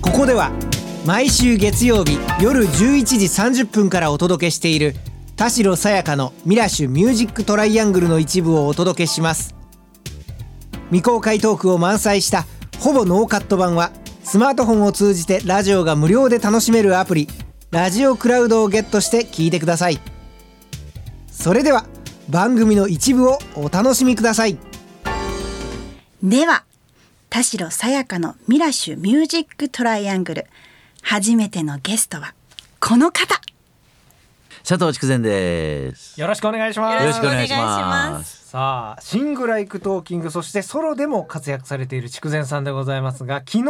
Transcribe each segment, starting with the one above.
ここでは毎週月曜日夜11時30分からお届けしている田代さやかのミラッシュミュージックトライアングルの一部をお届けします。未公開トークを満載したほぼノーカット版はスマートフォンを通じてラジオが無料で楽しめるアプリラジオクラウドをゲットして聞いてください。それでは番組の一部をお楽しみください。 では田代さやかのミラッシュミュージックトライアングル、初めてのゲストはこの方、 佐藤筑前です。 よろしくお願いします。 よろしくお願いします。 さあシングライクトーキング、そしてソロでも活躍されている筑前さんでございますが、昨日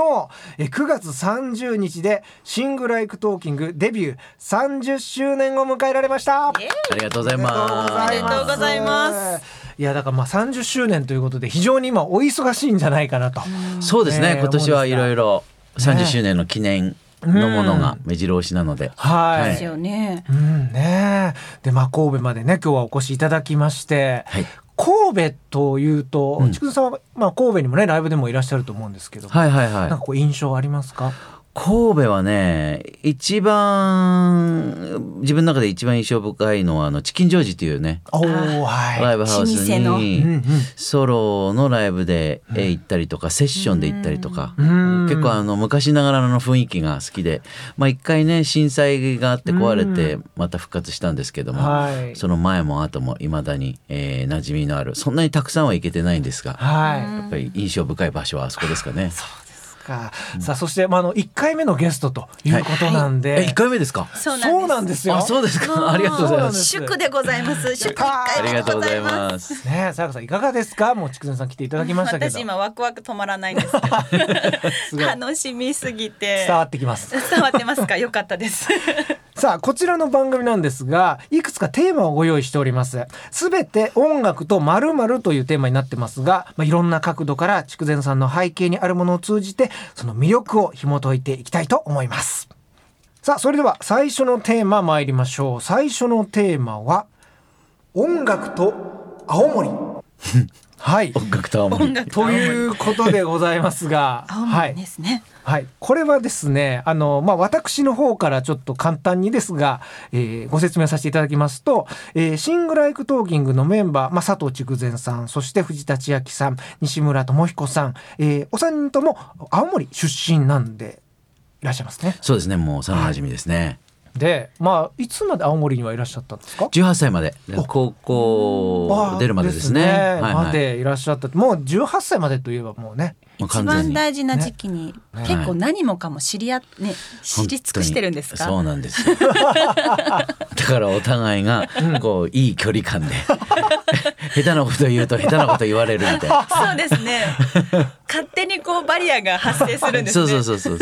9月30日でシングライクトーキングデビュー30周年を迎えられました。 ありがとうございます。 ありがとうございます。 いやだから30周年ということで非常に今お忙しいんじゃないかなと。 そうですね、今年はいろいろ30周年の記念のものが目白押しなので、 はいですよね。 ねで神戸までね今日はお越しいただきまして、はい、神戸というと、筑前さんは、神戸にもねライブでもいらっしゃると思うんですけど、なんかこう印象ありますか？ 神戸はね、自分の中で一番印象深いのはチキンジョージというね、ライブハウスにソロのライブで行ったりとか、セッションで行ったりとか、結構昔ながらの雰囲気が好きで、一回ね震災があって壊れてまた復活したんですけども、その前も後も未だに、馴染みのある、そんなにたくさんは行けてないんですが、やっぱり印象深い場所はあそこですかね。 さあそして、1回目のゲストということなんで、 1回目ですか？ そうなんですよ。 そうですか。ありがとうございます。 祝でございます。祝1回目でございますね。さやかさんいかがですか？もう筑前さん来ていただきましたけど、 私今ワクワク止まらないんですけど楽しみすぎて伝わってきます。 伝わってますか？よかったですさあこちらの番組なんですが、いくつかテーマをご用意しております。すべて音楽と〇〇というテーマになってますが、いろんな角度から筑前さんの背景にあるものを通じてその魅力を紐解いていきたいと思います。さあそれでは最初のテーマ参りましょう。最初のテーマは音楽と青森はい、 音楽と青森ということでございますが、 青森ですね。 これはですね、私の方からちょっと簡単にですが、ご説明させていただきますと、シングライクトーキングのメンバー、佐藤筑前さん、そして藤田千秋さん、西村智彦さん、お三人とも青森出身なんでいらっしゃいますね。 そうですね、もう幼馴染ですね。 でいつまで青森にはいらっしゃったんですか ？18歳まで、高校出るまでですね。 までいらっしゃった。もう18歳までといえばもうね、 一番大事な時期に、結構何もかも知り尽くしてるんですか？ そうなんですよだからお互いがいい距離感で下手なこと言うと下手なこと言われるみたいなそうですね勝手にバリアが発生するんですね。 そう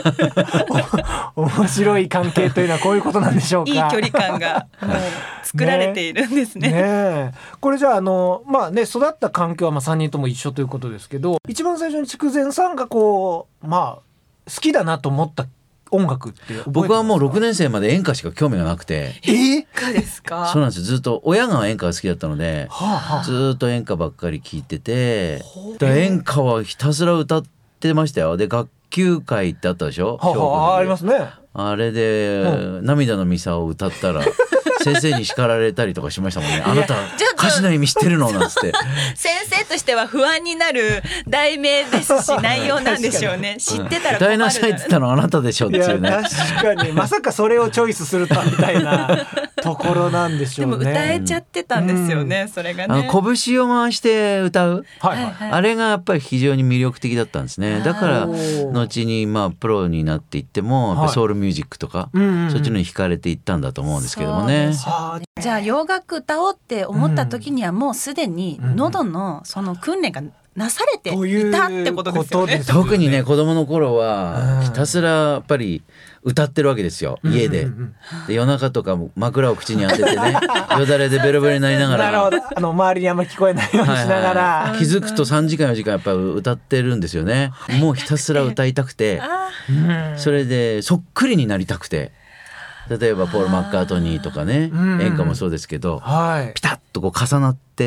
面白い関係というのはこういうことなんでしょうか。 いい距離感がもう作られているんですね。 これじゃあ育った環境は3人とも一緒ということですけど、一番最初に筑前さんが好きだなと思った音楽って僕はもう6年生まで演歌しか興味がなくて。 演歌ですか？ そうなんですよ。ずっと親が演歌が好きだったので、ずっと演歌ばっかり聴いてて、演歌はひたすら歌ってましたよ。で学級会ってあったでしょ？ ありますね。 あれで、涙のミサを歌ったら先生に叱られたりとかしましたもんね。あなた歌詞の意味知ってるのなんつって先生としては不安になる題名ですし内容なんでしょうね。知ってたら困る。 歌いなさいって言ったのあなたでしょっていうね。 確かにまさかそれをチョイスするとみたいなところなんでしょうね。 でも歌えちゃってたんですよね、それがね。 拳を回して歌う、あれがやっぱり非常に魅力的だったんですね。だから後にプロになっていってもやっぱソウルミュージックとか、そっちのに惹かれていったんだと思うんですけどもね。 じゃあ洋楽歌おうって思った時にはもうすでに喉のその訓練がなされていたってことですよね。 特にね子供の頃はひたすらやっぱり歌ってるわけですよ、家で。で夜中とか枕を口に当ててねよだれでベロベロになりながら、 なるほど、周りにあんまり聞こえないようにしながら、 気づくと3時間4時間やっぱり歌ってるんですよね。もうひたすら歌いたくてそれでそっくりになりたくて、例えばポール・マッカートニーとかね、演歌もそうですけど、ピタッと重なって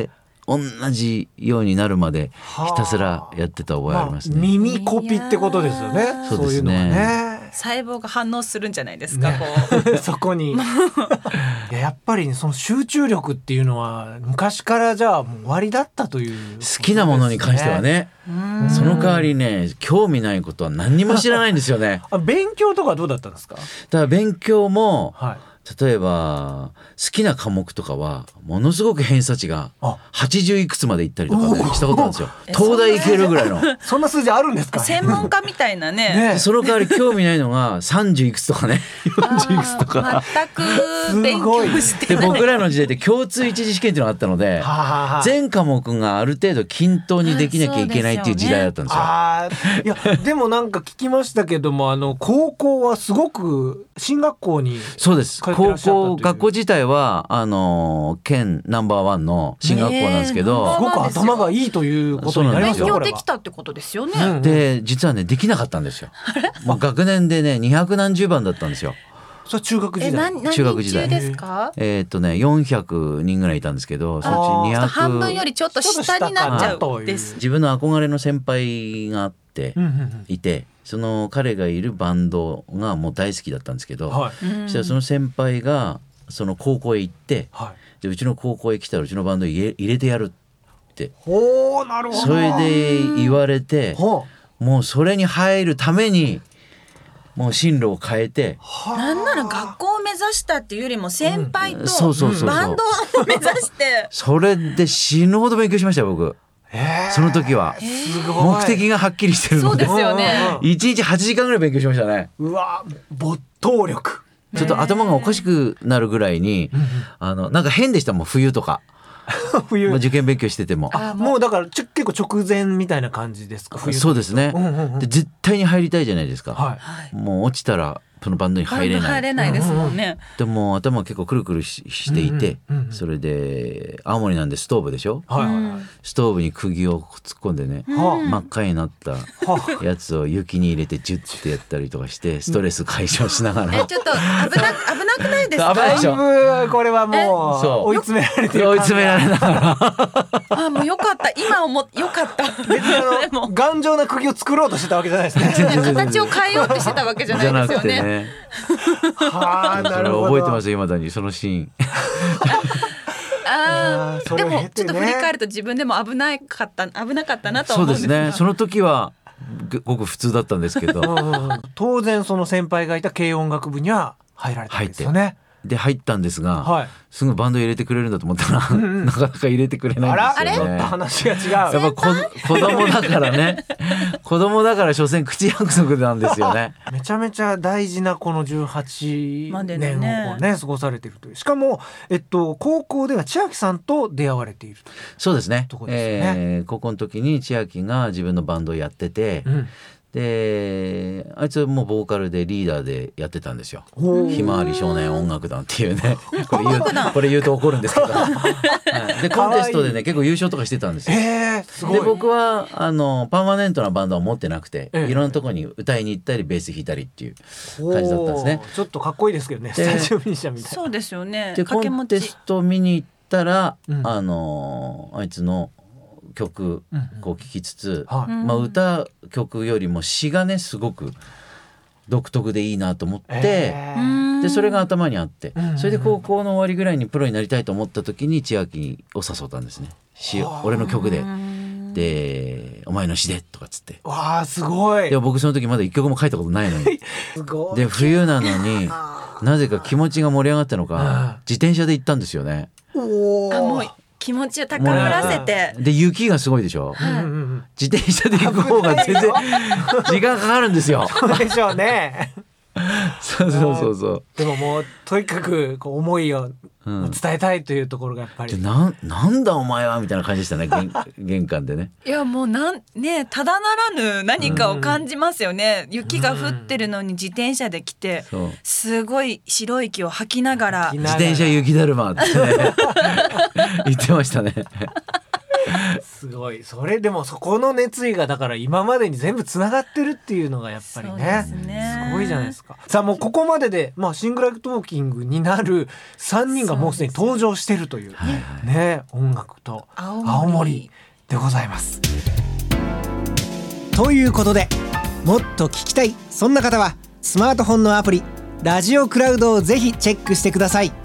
同じようになるまでひたすらやってた覚えありますね。 耳コピってことですよね。 そうですね。 いうのがね。 細胞が反応するんじゃないですか、 ね、 こうそこにやっぱり、ね、その集中力っていうのは昔からじゃあもう終わりだったという、 好きなものに関してはね。その代わりね、興味ないことは何にも知らないんですよね。 勉強とかどうだったんですか？ だから勉強も、 はい、 例えば好きな科目とかはものすごく偏差値が80いくつまでいったりとかねしたことあるんですよ。東大行けるぐらいのそんな数字あるんですか？ 専門家みたいな ねその代わり興味ないのが30いくつとかね40いくつとか全く勉強してない。 で僕らの時代って共通一次試験っていうのがあったので全科目がある程度均等にできなきゃいけないっていう時代だったんですよ。 いやでもなんか聞きましたけども高校はすごく進学校にそうです。学校自体は県ナンバーワンの進学校なんですけど、 すごく頭がいいということになりますよ。 勉強できたってことですよね。 で実はねできなかったんですよ。もう学年でね200何十番だったんですよ。 それ中学時代。 中学時代ですか ？400人ぐらいいたんでけど、そのうち200 半分よりちょっと下になっちゃうです。 自分の憧れの先輩があっていて、その彼がいるバンドがもう大好きだったんですけど、はい、そしたらその先輩がその高校へ行って、はい、でうちの高校へ来たらうちのバンド入れてやるってなるほど。 それで言われて、もうそれに入るためにもう進路を変えて、 なんなら学校を目指したっていうよりも先輩とバンドを目指してそれで死ぬほど勉強しましたよ僕。その時は目的がはっきりしてるので、 そうですよね。 1日8時間ぐらい勉強しましたね。 うわ没頭力。 ちょっと頭がおかしくなるぐらいになんか変でしたもん冬とか冬受験勉強しててももうだから結構直前みたいな感じですか？冬そうですね、で絶対に入りたいじゃないですか、はい、もう落ちたらそのバンドに入れないですもんね。 でも頭結構くるくるしていて、それで青森なんでストーブでしょ、ストーブに釘を突っ込んでね、真っ赤になったやつを雪に入れてジュッてやったりとかしてストレス解消しながらちょっと危なくないですか？ だいぶこれはもう追い詰められてる。 追い詰められながらもうよかった今よかった。別に頑丈な釘を作ろうとしてたわけじゃないですね。 形を変えようとしてたわけじゃないですよね。 はあ、なるほど。 覚えてますよ未だにそのシーン。 でもちょっと振り返ると自分でも危なかったなと思うんですが。 そうですね。その時はごく普通だったんですけど当然その先輩がいた軽音楽部には入られたんですよね。 で入ったんですが、はい、すぐバンド入れてくれるんだと思ったら、なかなか入れてくれないんですよね。 話が違う。 やっぱ子供だからね子供だから所詮口約束なんですよね。 めちゃめちゃ大事なこの18年をね過ごされているという。しかも、高校では千秋さんと出会われていると。 そうですね。高校の時に千秋が自分のバンドをやってて、であいつもうボーカルでリーダーでやってたんですよ。ひまわり少年音楽団っていうねこれ言うと怒るんですけど、でコンテストでね結構優勝とかしてたんですよ。 すごい。 で僕はパーマネントなバンドは持ってなくて、いろんなところに歌いに行ったりベース弾いたりっていう感じだったんですね。 ちょっとかっこいいですけどね、スタジオミュージシャンみたいな。 そうですよね。 でコンテスト見に行ったら、あいつの曲こう聴きつつ、歌曲よりも詩がねすごく独特でいいなと思って、でそれが頭にあって、それで高校の終わりぐらいにプロになりたいと思った時に千秋を誘ったんですね。俺の曲でお前の詩でとかっつって。 わあすごい。 で僕その時まだ一曲も書いたことないのにで冬なのになぜか気持ちが盛り上がったのか自転車で行ったんですよね。 もう気持ちを高ぶらせて、 で雪がすごいでしょ、自転車で行く方が全然時間かかるんですよ。 そうでしょうね。 そうでももうとにかくこう思いを伝えたいというところがやっぱり、 なんだお前はみたいな感じでしたね玄関でね。 いやもうただならぬ何かを感じますよね。雪が降ってるのに自転車で来て、すごい白い息を吐きながら自転車雪だるまってね言ってましたね。 すごい。それでもそこの熱意がだから今までに全部つながってるっていうのがやっぱり ね、すごいじゃないですか。さあもうここまでで、シングルトーキングになる3人がもうすでに登場してるという、ね、音楽と青森でございます。ということで、もっと聞きたい、そんな方はスマートフォンのアプリラジオクラウドをぜひチェックしてください。